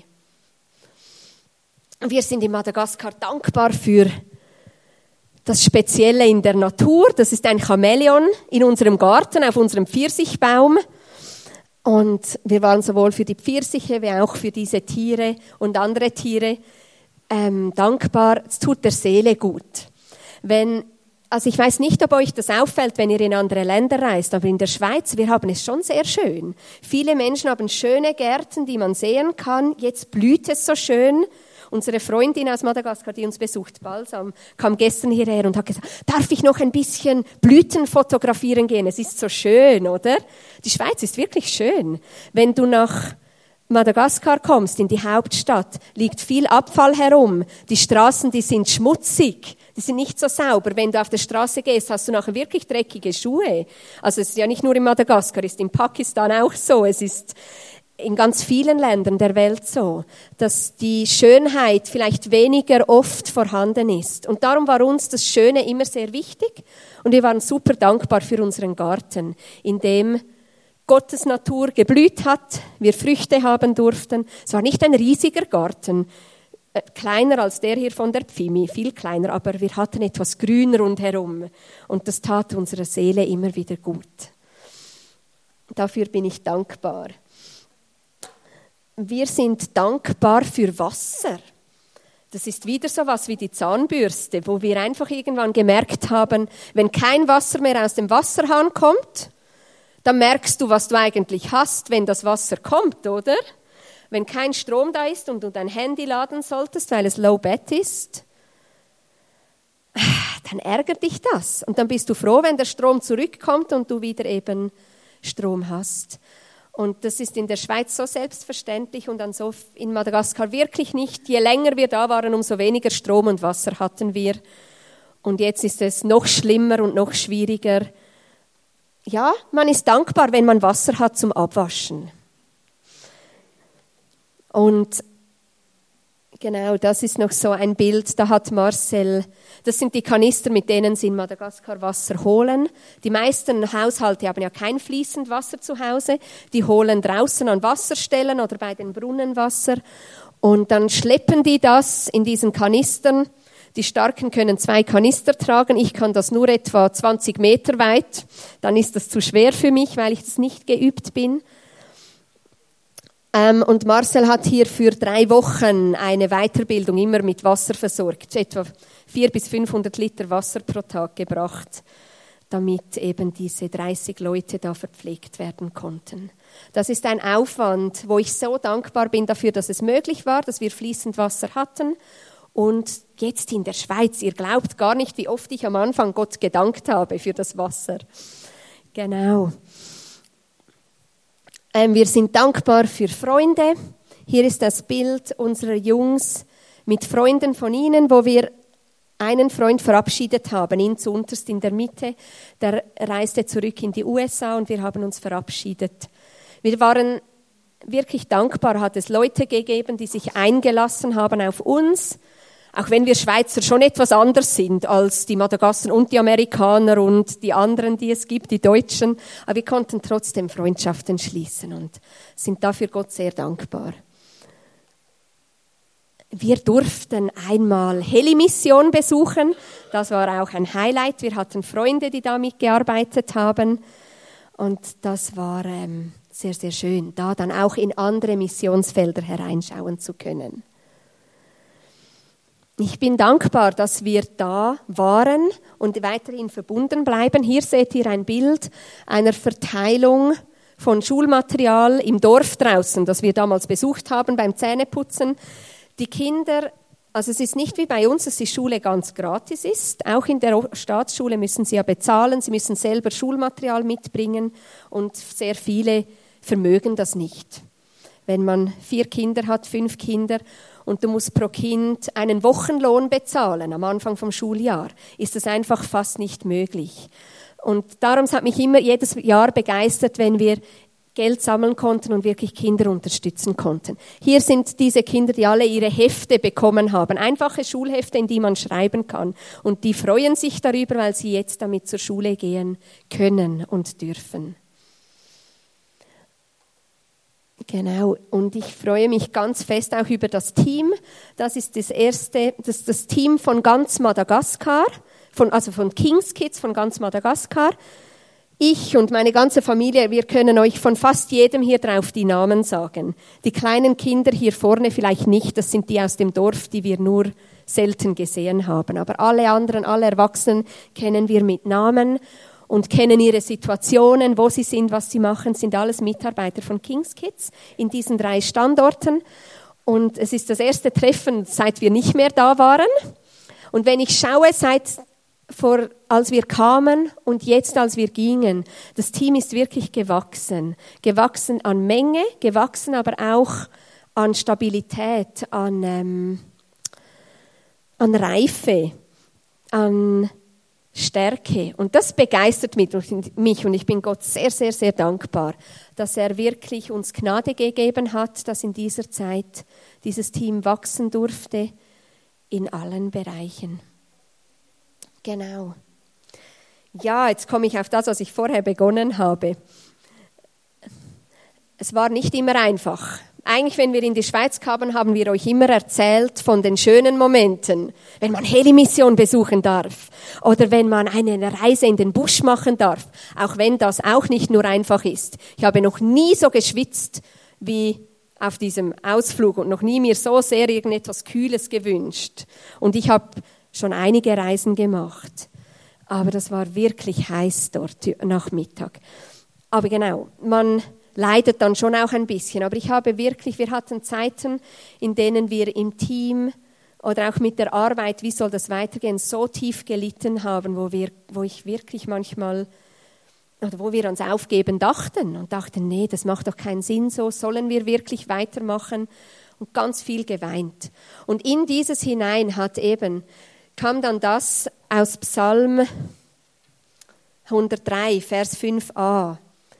Wir sind in Madagaskar dankbar für das Spezielle in der Natur. Das ist ein Chamäleon in unserem Garten, auf unserem Pfirsichbaum. Und wir waren sowohl für die Pfirsiche wie auch für diese Tiere und andere Tiere dankbar. Es tut der Seele gut. Also ich weiß nicht, ob euch das auffällt, wenn ihr in andere Länder reist, aber in der Schweiz, wir haben es schon sehr schön. Viele Menschen haben schöne Gärten, die man sehen kann. Jetzt blüht es so schön. Unsere Freundin aus Madagaskar, die uns besucht, Balsam, kam gestern hierher und hat gesagt, darf ich noch ein bisschen Blüten fotografieren gehen? Es ist so schön, oder? Die Schweiz ist wirklich schön. Wenn du nach Madagaskar kommst, in die Hauptstadt, liegt viel Abfall herum. Die Straßen, die sind schmutzig. Die sind nicht so sauber. Wenn du auf der Straße gehst, hast du nachher wirklich dreckige Schuhe. Also es ist ja nicht nur in Madagaskar, es ist in Pakistan auch so. Es ist in ganz vielen Ländern der Welt so, dass die Schönheit vielleicht weniger oft vorhanden ist. Und darum war uns das Schöne immer sehr wichtig. Und wir waren super dankbar für unseren Garten, in dem Gottes Natur geblüht hat, wir Früchte haben durften. Es war nicht ein riesiger Garten, kleiner als der hier von der Pfimi, viel kleiner, aber wir hatten etwas Grün rundherum und das tat unserer Seele immer wieder gut. Dafür bin ich dankbar. Wir sind dankbar für Wasser. Das ist wieder so was wie die Zahnbürste, wo wir einfach irgendwann gemerkt haben, wenn kein Wasser mehr aus dem Wasserhahn kommt, dann merkst du, was du eigentlich hast, wenn das Wasser kommt, oder? Wenn kein Strom da ist und du dein Handy laden solltest, weil es low bat ist, dann ärgert dich das. Und dann bist du froh, wenn der Strom zurückkommt und du wieder eben Strom hast. Und das ist in der Schweiz so selbstverständlich und in Madagaskar wirklich nicht. Je länger wir da waren, umso weniger Strom und Wasser hatten wir. Und jetzt ist es noch schlimmer und noch schwieriger. Ja, man ist dankbar, wenn man Wasser hat zum Abwaschen. Und genau, das ist noch so ein Bild, da hat Marcel, das sind die Kanister, mit denen sie in Madagaskar Wasser holen. Die meisten Haushalte haben ja kein fließend Wasser zu Hause, die holen draußen an Wasserstellen oder bei den Brunnen Wasser und dann schleppen die das in diesen Kanistern. Die Starken können 2 Kanister tragen, ich kann das nur etwa 20 Meter weit, dann ist das zu schwer für mich, weil ich das nicht geübt bin. Und Marcel hat hier für 3 Wochen eine Weiterbildung immer mit Wasser versorgt, etwa 400 bis 500 Liter Wasser pro Tag gebracht, damit eben diese 30 Leute da verpflegt werden konnten. Das ist ein Aufwand, wo ich so dankbar bin dafür, dass es möglich war, dass wir fließend Wasser hatten. Und jetzt in der Schweiz, ihr glaubt gar nicht, wie oft ich am Anfang Gott gedankt habe für das Wasser. Genau. Wir sind dankbar für Freunde. Hier ist das Bild unserer Jungs mit Freunden von ihnen, wo wir einen Freund verabschiedet haben, ihn zuunterst in der Mitte. Der reiste zurück in die USA und wir haben uns verabschiedet. Wir waren wirklich dankbar, hat es Leute gegeben, die sich eingelassen haben auf uns, auch wenn wir Schweizer schon etwas anders sind als die Madagassen und die Amerikaner und die anderen, die es gibt, die Deutschen. Aber wir konnten trotzdem Freundschaften schließen und sind dafür Gott sehr dankbar. Wir durften einmal Heli-Mission besuchen. Das war auch ein Highlight. Wir hatten Freunde, die da mitgearbeitet haben. Und das war sehr, sehr schön, da dann auch in andere Missionsfelder hereinschauen zu können. Ich bin dankbar, dass wir da waren und weiterhin verbunden bleiben. Hier seht ihr ein Bild einer Verteilung von Schulmaterial im Dorf draußen, das wir damals besucht haben beim Zähneputzen. Die Kinder, also es ist nicht wie bei uns, dass die Schule ganz gratis ist. Auch in der Staatsschule müssen sie ja bezahlen, sie müssen selber Schulmaterial mitbringen und sehr viele vermögen das nicht. Wenn man 4 Kinder hat, 5 Kinder und du musst pro Kind einen Wochenlohn bezahlen am Anfang vom Schuljahr, ist das einfach fast nicht möglich. Und darum hat mich immer jedes Jahr begeistert, wenn wir Geld sammeln konnten und wirklich Kinder unterstützen konnten. Hier sind diese Kinder, die alle ihre Hefte bekommen haben, einfache Schulhefte, in die man schreiben kann. Und die freuen sich darüber, weil sie jetzt damit zur Schule gehen können und dürfen. Genau, und ich freue mich ganz fest auch über das Team. Das ist das Team von ganz Madagaskar, von King's Kids von ganz Madagaskar. Ich und meine ganze Familie, wir können euch von fast jedem hier drauf die Namen sagen. Die kleinen Kinder hier vorne vielleicht nicht, das sind die aus dem Dorf, die wir nur selten gesehen haben. Aber alle anderen, alle Erwachsenen kennen wir mit Namen und kennen ihre Situationen, wo sie sind, was sie machen, sind alles Mitarbeiter von King's Kids in diesen 3 Standorten. Und es ist das erste Treffen, seit wir nicht mehr da waren. Und wenn ich schaue, als wir kamen und jetzt, als wir gingen, das Team ist wirklich gewachsen. Gewachsen an Menge, gewachsen aber auch an Stabilität, an Reife, an Stärke. Und das begeistert mich und ich bin Gott sehr, sehr, sehr dankbar, dass er wirklich uns Gnade gegeben hat, dass in dieser Zeit dieses Team wachsen durfte in allen Bereichen. Genau. Ja, jetzt komme ich auf das, was ich vorher begonnen habe. Es war nicht immer einfach. Eigentlich, wenn wir in die Schweiz kamen, haben wir euch immer erzählt von den schönen Momenten, wenn man Heli-Mission besuchen darf oder wenn man eine Reise in den Busch machen darf, auch wenn das auch nicht nur einfach ist. Ich habe noch nie so geschwitzt wie auf diesem Ausflug und noch nie mir so sehr irgendetwas Kühles gewünscht. Und ich habe schon einige Reisen gemacht, aber das war wirklich heiß dort nach Mittag. Aber genau, man leidet dann schon auch ein bisschen. Aber wir hatten Zeiten, in denen wir im Team oder auch mit der Arbeit, wie soll das weitergehen, so tief gelitten haben, wo ich wirklich manchmal, oder wo wir ans Aufgeben dachten und dachten, nee, das macht doch keinen Sinn so, sollen wir wirklich weitermachen? Und ganz viel geweint. Und in dieses hinein kam dann das aus Psalm 103, Vers 5a,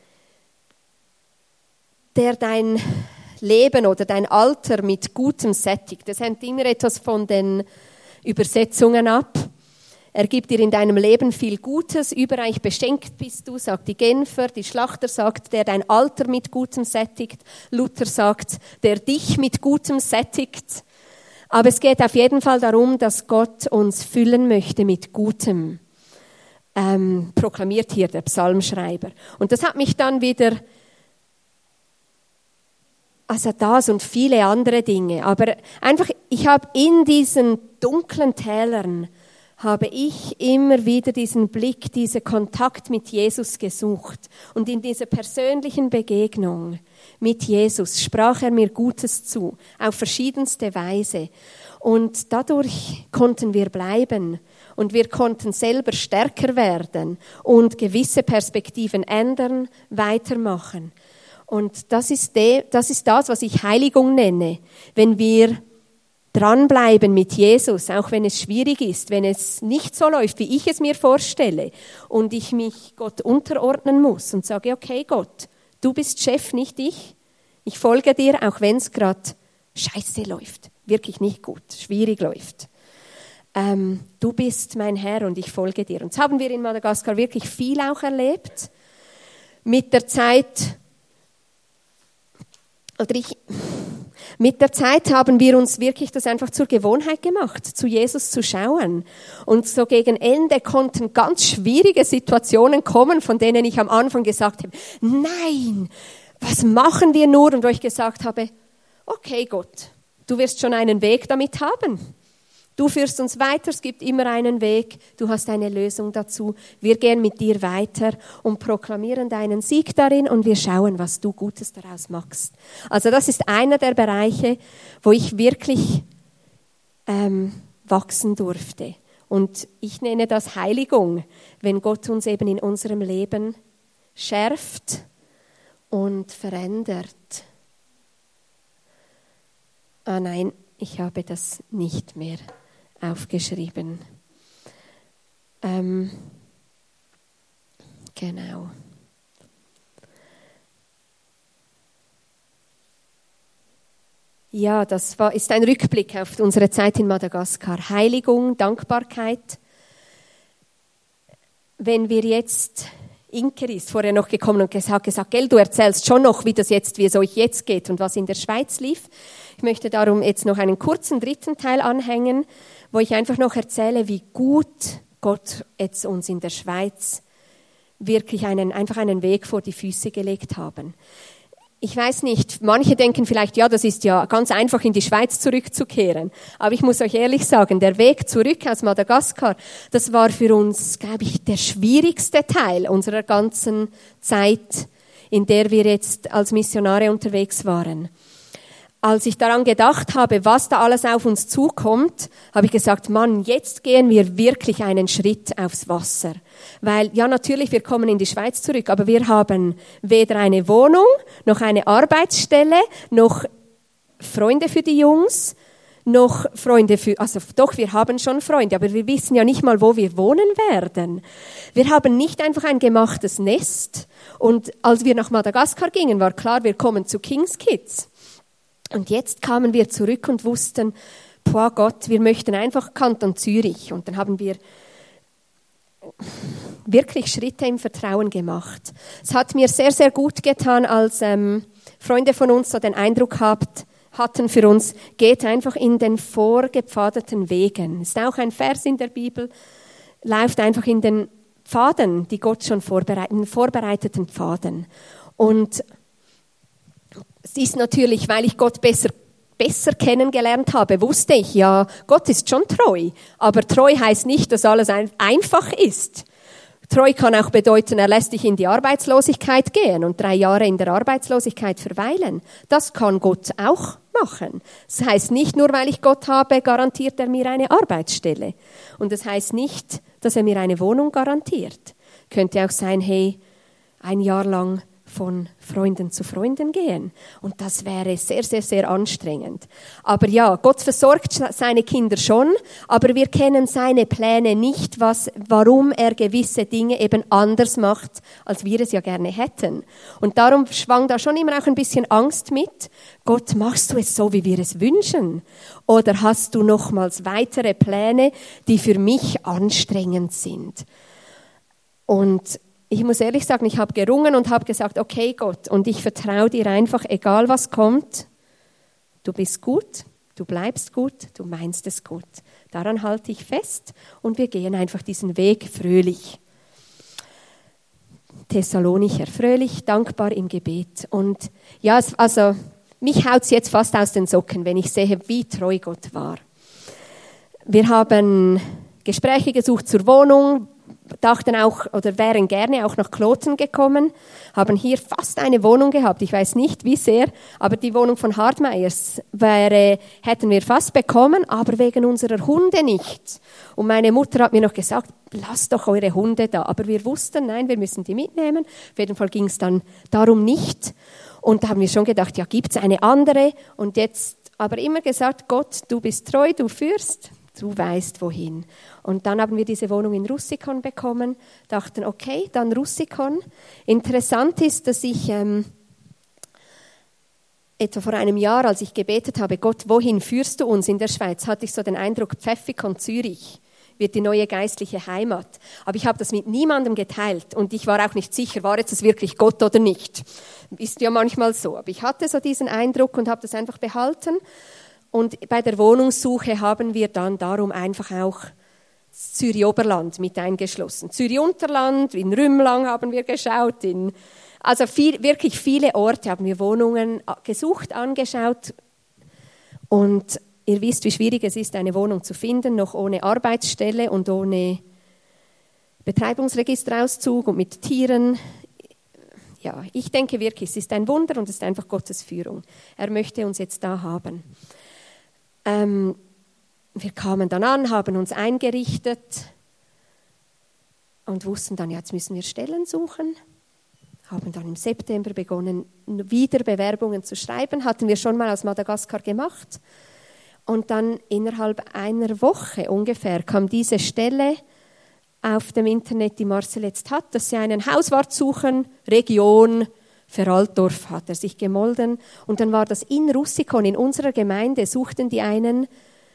der dein Leben oder dein Alter mit Gutem sättigt. Das hängt immer etwas von den Übersetzungen ab. Er gibt dir in deinem Leben viel Gutes, überreich beschenkt bist du, sagt die Genfer. Die Schlachter sagt, der dein Alter mit Gutem sättigt. Luther sagt, der dich mit Gutem sättigt. Aber es geht auf jeden Fall darum, dass Gott uns füllen möchte mit Gutem. Proklamiert hier der Psalmschreiber. Und das hat mich dann wieder, also das und viele andere Dinge, aber einfach, ich habe in diesen dunklen Tälern, habe ich immer wieder diesen Blick, diesen Kontakt mit Jesus gesucht. Und in dieser persönlichen Begegnung mit Jesus sprach er mir Gutes zu, auf verschiedenste Weise. Und dadurch konnten wir bleiben und wir konnten selber stärker werden und gewisse Perspektiven ändern, weitermachen. Und das ist das, was ich Heiligung nenne, wenn wir dranbleiben mit Jesus, auch wenn es schwierig ist, wenn es nicht so läuft, wie ich es mir vorstelle und ich mich Gott unterordnen muss und sage, okay Gott, du bist Chef, nicht ich. Ich folge dir, auch wenn es gerade scheiße läuft, wirklich nicht gut, schwierig läuft. Du bist mein Herr und ich folge dir. Und das haben wir in Madagaskar wirklich viel auch erlebt. Mit der Zeit haben wir uns wirklich das einfach zur Gewohnheit gemacht, zu Jesus zu schauen. Und so gegen Ende konnten ganz schwierige Situationen kommen, von denen ich am Anfang gesagt habe, nein, was machen wir nur? Und wo ich gesagt habe, okay Gott, du wirst schon einen Weg damit haben. Du führst uns weiter, es gibt immer einen Weg, du hast eine Lösung dazu. Wir gehen mit dir weiter und proklamieren deinen Sieg darin und wir schauen, was du Gutes daraus machst. Also das ist einer der Bereiche, wo ich wirklich wachsen durfte. Und ich nenne das Heiligung, wenn Gott uns eben in unserem Leben schärft und verändert. Ah nein, ich habe das nicht mehr aufgeschrieben. Genau. Ja, ist ein Rückblick auf unsere Zeit in Madagaskar. Heiligung, Dankbarkeit. Wenn wir jetzt, Inker ist vorher noch gekommen und gesagt, gell, du erzählst schon noch, wie es euch jetzt geht und was in der Schweiz lief. Ich möchte darum jetzt noch einen kurzen dritten Teil anhängen, wo ich einfach noch erzähle, wie gut Gott jetzt uns in der Schweiz wirklich einfach einen Weg vor die Füße gelegt haben. Ich weiß nicht, manche denken vielleicht, ja, das ist ja ganz einfach, in die Schweiz zurückzukehren. Aber ich muss euch ehrlich sagen, der Weg zurück aus Madagaskar, das war für uns, glaube ich, der schwierigste Teil unserer ganzen Zeit, in der wir jetzt als Missionare unterwegs waren. Als ich daran gedacht habe, was da alles auf uns zukommt, habe ich gesagt, Mann, jetzt gehen wir wirklich einen Schritt aufs Wasser. Weil, ja natürlich, wir kommen in die Schweiz zurück, aber wir haben weder eine Wohnung, noch eine Arbeitsstelle, noch Freunde für die Jungs, noch Freunde doch, wir haben schon Freunde, aber wir wissen ja nicht mal, wo wir wohnen werden. Wir haben nicht einfach ein gemachtes Nest. Und als wir nach Madagaskar gingen, war klar, wir kommen zu King's Kids. Und jetzt kamen wir zurück und wussten, boah Gott, wir möchten einfach Kanton Zürich. Und dann haben wir wirklich Schritte im Vertrauen gemacht. Es hat mir sehr, sehr gut getan, als Freunde von uns so den Eindruck hatten für uns, geht einfach in den vorgepfadeten Wegen. Ist auch ein Vers in der Bibel, läuft einfach in den Pfaden, die Gott schon vorbereiteten Pfaden. Und es ist natürlich, weil ich Gott besser kennengelernt habe, wusste ich, ja, Gott ist schon treu. Aber treu heißt nicht, dass alles einfach ist. Treu kann auch bedeuten, er lässt dich in die Arbeitslosigkeit gehen und 3 Jahre in der Arbeitslosigkeit verweilen. Das kann Gott auch machen. Das heißt nicht, nur weil ich Gott habe, garantiert er mir eine Arbeitsstelle. Und das heißt nicht, dass er mir eine Wohnung garantiert. Könnte auch sein, hey, ein Jahr lang von Freunden zu Freunden gehen. Und das wäre sehr, sehr, sehr anstrengend. Aber ja, Gott versorgt seine Kinder schon, aber wir kennen seine Pläne nicht, warum er gewisse Dinge eben anders macht, als wir es ja gerne hätten. Und darum schwang da schon immer auch ein bisschen Angst mit. Gott, machst du es so, wie wir es wünschen? Oder hast du nochmals weitere Pläne, die für mich anstrengend sind? Und ich muss ehrlich sagen, ich habe gerungen und habe gesagt, okay Gott, und ich vertraue dir einfach, egal was kommt, du bist gut, du bleibst gut, du meinst es gut. Daran halte ich fest und wir gehen einfach diesen Weg fröhlich. Thessalonicher, fröhlich, dankbar im Gebet. Und ja, also mich haut es jetzt fast aus den Socken, wenn ich sehe, wie treu Gott war. Wir haben Gespräche gesucht zur Wohnung, dachten auch oder wären gerne auch nach Kloten gekommen, haben hier fast eine Wohnung gehabt. Ich weiß nicht, wie sehr, aber die Wohnung von Hartmeyers hätten wir fast bekommen, aber wegen unserer Hunde nicht. Und meine Mutter hat mir noch gesagt, lasst doch eure Hunde da. Aber wir wussten, nein, wir müssen die mitnehmen. Auf jeden Fall ging es dann darum nicht. Und da haben wir schon gedacht, ja, gibt's eine andere? Und jetzt aber immer gesagt, Gott, du bist treu, du führst. Du weißt, wohin. Und dann haben wir diese Wohnung in Russikon bekommen, dachten, okay, dann Russikon. Interessant ist, dass ich etwa vor einem Jahr, als ich gebetet habe, Gott, wohin führst du uns in der Schweiz, hatte ich so den Eindruck, Pfäffikon Zürich wird die neue geistliche Heimat. Aber ich habe das mit niemandem geteilt und ich war auch nicht sicher, war jetzt das wirklich Gott oder nicht. Ist ja manchmal so. Aber ich hatte so diesen Eindruck und habe das einfach behalten. Und bei der Wohnungssuche haben wir dann darum einfach auch Zürich-Oberland mit eingeschlossen. Zürich-Unterland, in Rümlang haben wir geschaut, wirklich viele Orte haben wir Wohnungen gesucht, angeschaut. Und ihr wisst, wie schwierig es ist, eine Wohnung zu finden, noch ohne Arbeitsstelle und ohne Betreibungsregisterauszug und mit Tieren. Ja, ich denke wirklich, es ist ein Wunder und es ist einfach Gottes Führung. Er möchte uns jetzt da haben. Wir kamen dann an, haben uns eingerichtet und wussten dann, ja, jetzt müssen wir Stellen suchen. Haben dann im September begonnen, wieder Bewerbungen zu schreiben. Hatten wir schon mal aus Madagaskar gemacht. Und dann innerhalb einer Woche ungefähr kam diese Stelle auf dem Internet, die Marcel jetzt hat, dass sie einen Hauswart suchen, Region Veraltdorf hat er sich gemolden. Und dann war das in Russikon, in unserer Gemeinde, suchten die einen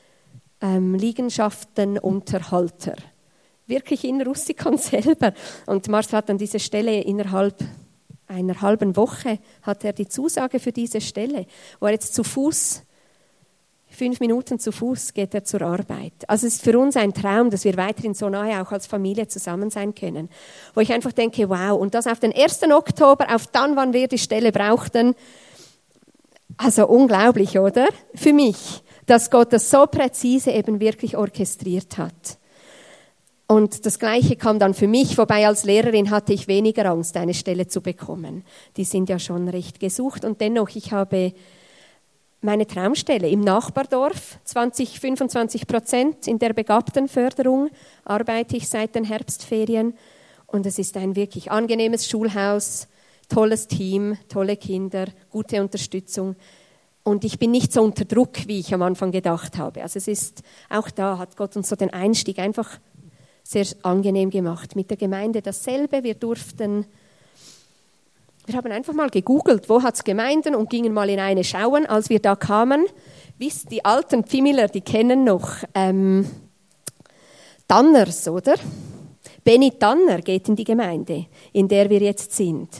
Liegenschaftenunterhalter. Wirklich in Russikon selber. Und Marcel hat dann diese Stelle innerhalb einer halben Woche, hat er die Zusage für diese Stelle, wo er jetzt zu Fuß, 5 Minuten zu Fuß geht er zur Arbeit. Also es ist für uns ein Traum, dass wir weiterhin so nahe auch als Familie zusammen sein können. Wo ich einfach denke, wow, und das auf den 1. Oktober, auf dann, wann wir die Stelle brauchten. Also unglaublich, oder? Für mich, dass Gott das so präzise eben wirklich orchestriert hat. Und das Gleiche kam dann für mich, wobei als Lehrerin hatte ich weniger Angst, eine Stelle zu bekommen. Die sind ja schon recht gesucht. Und dennoch, ich habe meine Traumstelle im Nachbardorf, 25% in der Begabtenförderung, arbeite ich seit den Herbstferien. Und es ist ein wirklich angenehmes Schulhaus, tolles Team, tolle Kinder, gute Unterstützung. Und ich bin nicht so unter Druck, wie ich am Anfang gedacht habe. Also es ist, auch da hat Gott uns so den Einstieg einfach sehr angenehm gemacht. Mit der Gemeinde dasselbe, wir haben einfach mal gegoogelt, wo hat es Gemeinden und gingen mal in eine schauen, als wir da kamen. Wisst, die alten Pfimmeler, die kennen noch Tanners, oder? Benny Tanner geht in die Gemeinde, in der wir jetzt sind.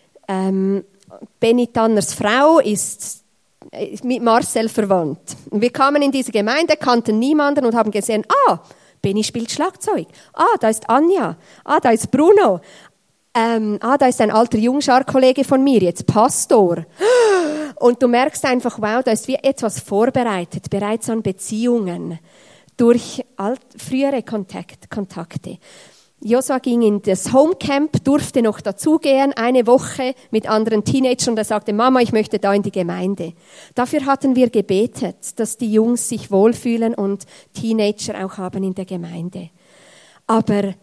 Benny Tanners Frau ist mit Marcel verwandt. Und wir kamen in diese Gemeinde, kannten niemanden und haben gesehen, Benny spielt Schlagzeug. Da ist Anja. Da ist Bruno. Da ist ein alter Jungschar-Kollege von mir, jetzt Pastor. Und du merkst einfach, wow, da ist wie etwas vorbereitet, bereits an Beziehungen, durch frühere Kontakte. Josua ging in das Homecamp, durfte noch dazugehen, eine Woche mit anderen Teenagern und er sagte, Mama, ich möchte da in die Gemeinde. Dafür hatten wir gebetet, dass die Jungs sich wohlfühlen und Teenager auch haben in der Gemeinde. Aber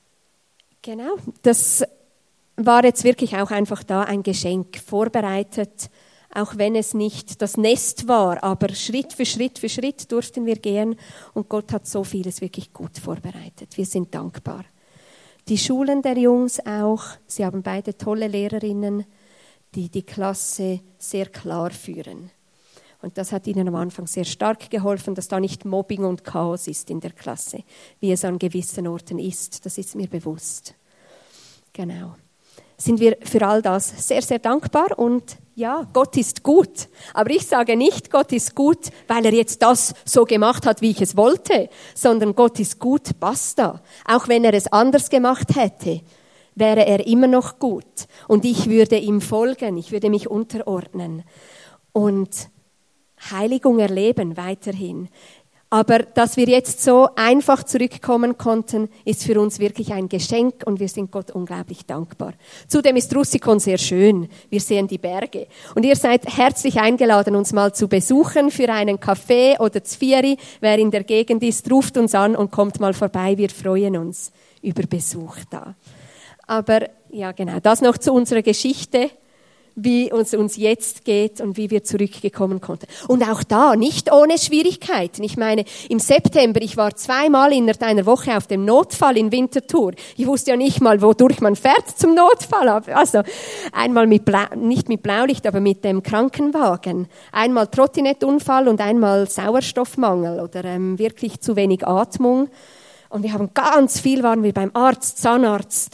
genau, das war jetzt wirklich auch einfach da ein Geschenk, vorbereitet, auch wenn es nicht das Nest war, aber Schritt für Schritt durften wir gehen und Gott hat so vieles wirklich gut vorbereitet. Wir sind dankbar. Die Schulen der Jungs auch, sie haben beide tolle Lehrerinnen, die die Klasse sehr klar führen. Und das hat ihnen am Anfang sehr stark geholfen, dass da nicht Mobbing und Chaos ist in der Klasse, wie es an gewissen Orten ist. Das ist mir bewusst. Genau. Sind wir für all das sehr, sehr dankbar und ja, Gott ist gut. Aber ich sage nicht, Gott ist gut, weil er jetzt das so gemacht hat, wie ich es wollte, sondern Gott ist gut, basta. Auch wenn er es anders gemacht hätte, wäre er immer noch gut. Und ich würde ihm folgen, ich würde mich unterordnen und Heiligung erleben weiterhin. Aber dass wir jetzt so einfach zurückkommen konnten, ist für uns wirklich ein Geschenk und wir sind Gott unglaublich dankbar. Zudem ist Russikon sehr schön. Wir sehen die Berge. Und ihr seid herzlich eingeladen, uns mal zu besuchen für einen Kaffee oder Zvieri. Wer in der Gegend ist, ruft uns an und kommt mal vorbei. Wir freuen uns über Besuch da. Aber ja, genau, das noch zu unserer Geschichte, wie es uns jetzt geht und wie wir zurückgekommen konnten. Und auch da, nicht ohne Schwierigkeiten. Ich meine, im September, ich war 2-mal innerhalb einer Woche auf dem Notfall in Winterthur. Ich wusste ja nicht mal, wodurch man fährt zum Notfall. Also einmal nicht mit Blaulicht, aber mit dem Krankenwagen. Einmal Trottinettunfall und einmal Sauerstoffmangel oder wirklich zu wenig Atmung. Und wir haben waren wir beim Arzt, Zahnarzt,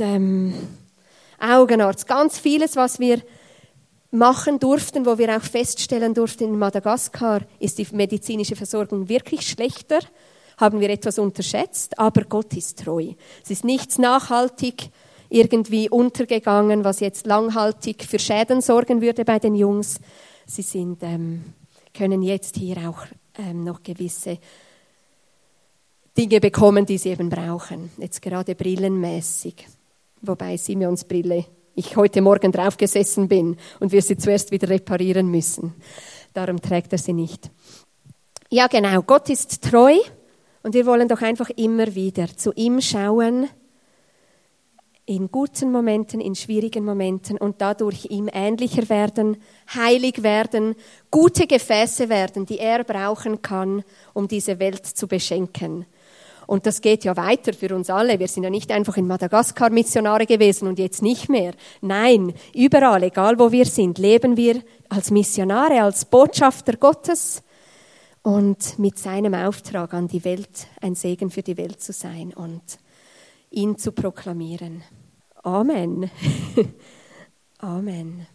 Augenarzt, ganz vieles, was wir machen durften, wo wir auch feststellen durften, in Madagaskar ist die medizinische Versorgung wirklich schlechter, haben wir etwas unterschätzt, aber Gott ist treu. Es ist nichts nachhaltig irgendwie untergegangen, was jetzt langhaltig für Schäden sorgen würde bei den Jungs. Sie können jetzt hier auch noch gewisse Dinge bekommen, die sie eben brauchen. Jetzt gerade brillenmäßig, wobei Simeons Brille ich heute Morgen draufgesessen bin und wir sie zuerst wieder reparieren müssen. Darum trägt er sie nicht. Ja, genau. Gott ist treu und wir wollen doch einfach immer wieder zu ihm schauen, in guten Momenten, in schwierigen Momenten und dadurch ihm ähnlicher werden, heilig werden, gute Gefäße werden, die er brauchen kann, um diese Welt zu beschenken. Und das geht ja weiter für uns alle. Wir sind ja nicht einfach in Madagaskar Missionare gewesen und jetzt nicht mehr. Nein, überall, egal wo wir sind, leben wir als Missionare, als Botschafter Gottes und mit seinem Auftrag an die Welt, ein Segen für die Welt zu sein und ihn zu proklamieren. Amen. Amen.